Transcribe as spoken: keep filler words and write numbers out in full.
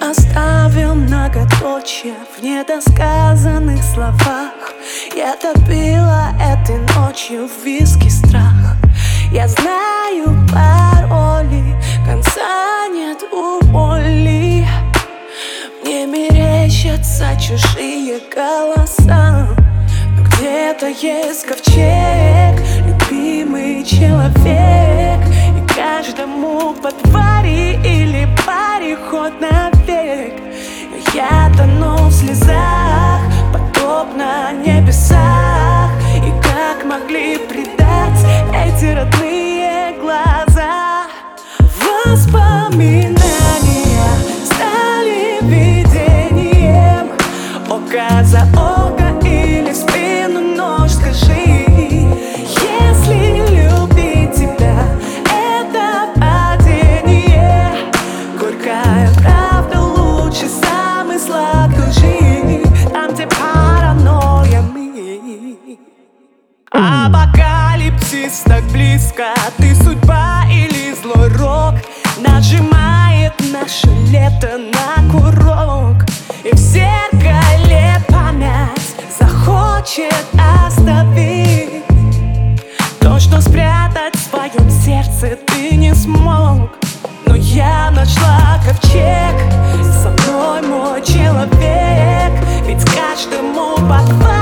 Оставил многоточие в недосказанных словах. Я топила этой ночью в виске страх. Я знаю пароли, конца нет у боли. Мне мерещатся чужие голоса, но где-то есть ковчег, любимый человек. И каждому по твари или паре ход навек. Но я тону в слезах, подобно небесах. И как могли предать эти родные глаза? Воспоминания стали видением. Око за око или в спину нож, скажи. Если любить тебя — это падение, горькая правда лучше самой сладкой лжи. Там, где паранойя мы. Апокалипсис так близко. Ты судьба или злой рок нажимает наше лето на курок. И в зеркале память захочет оставить то, что спрятать в своем сердце ты не смог. Но я нашла ковчег, со мной мой человек. Ведь каждому по